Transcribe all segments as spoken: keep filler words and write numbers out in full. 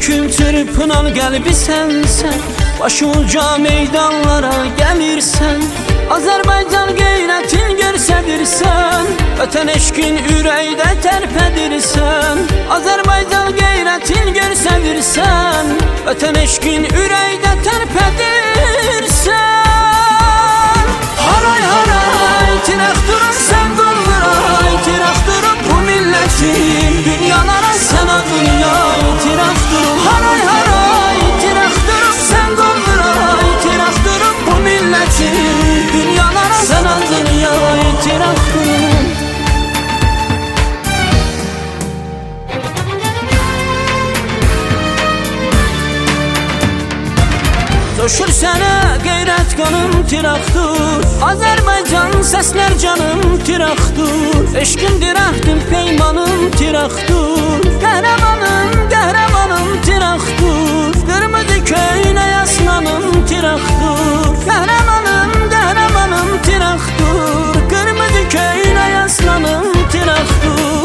Ürküp çırpınan qəlbi sənsən, başı uca meydanlara gəlirsən. Azərbaycan qeyrətin görsədirsən, vətən eşqin ürəkdə tərpədirsən. Azərbaycan qeyrətin görsədirsən, vətən eşqin ürəkdə tərpədirsən. Haray haray tirək durun sən qolduray, tirək durun bu millətin dünyalara sən adını tirək durun. Haray haray tirək durun sən qolduray, tirək durun bu millətin dünyalara sən adını tirək durun. Coşur sənə qeyrət qanım tiraqdur, Azərbaycan səslər canım tiraqdur. Eşqim dirəkdim peymanım tiraqdur, qəhrəmanım qəhrəmanım tiraqdur. Qırmızı köynə yaslanım tiraqdur, qəhrəmanım qəhrəmanım tiraqdur. Qırmızı köynə yaslanım tiraqdur.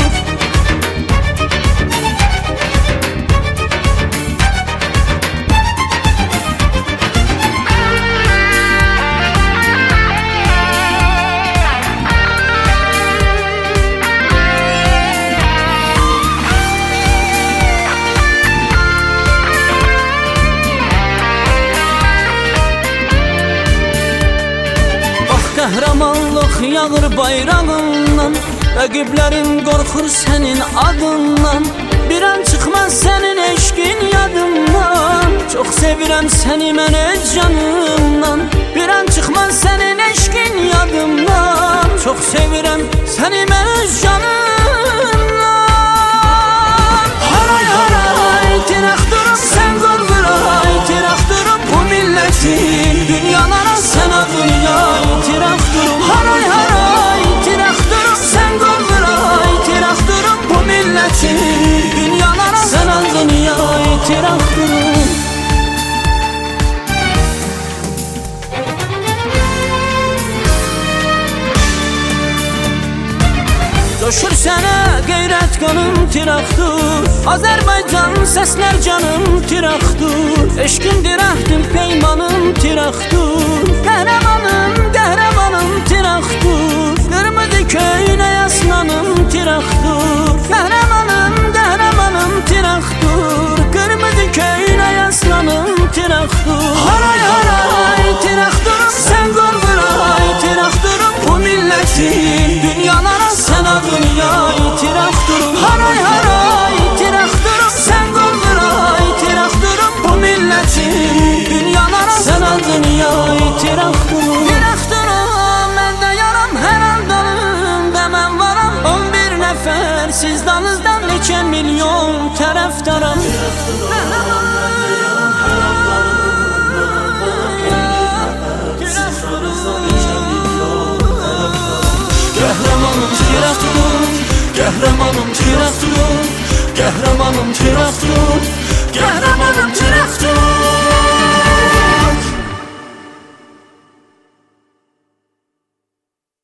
Qəhrəmanlıq yağır bayrağından, rəqiblərin qorxur sənin adından. Bir an çıxmaz sənin eşqin yadımdan, çox sevirəm səni mən öz canımdan. Bir an çıxmaz sənin eşqin yadımdan, çox sevirəm səni mən öz canımdan. Haray haray tirək durub sən qolduray, tirək durub bu millətin dünyalara sən adını tirək durub. Haray haray tirək durub sən qolduray, tirək durub bu millətin dünyalara sən adını tirək durub. Coşur sənə qeyrət qanım tiraqdur, Azərbaycan səslər canım tiraqdur. Eşqim dirəkdim peymanım tiraqdur, qəhrəmanım qəhrəmanım tiraqdur. Qırmızı köynə yaslanım tiraqdur, qəhrəmanım qəhrəmanım tiraqdur. Qırmızı köynə yaslanım tiraqdur. Haray haray tirək durub sən qolduray, tirək durub bu millətin dünyalara sən adını tirək durub. Haray haray tirək durub sən qolduray, tirək durub bu millətin dünyalara sən adını tirək durub. Tirək durub məndə yaram hər an dalımda mən varam, on bir nəfər siz dalınızdan neçə milyon tərəfdaram. Qəhrəmanım tirək durun, qəhrəmanım tirək durun, qəhrəmanım tirək durun, qəhrəmanım tirək durun.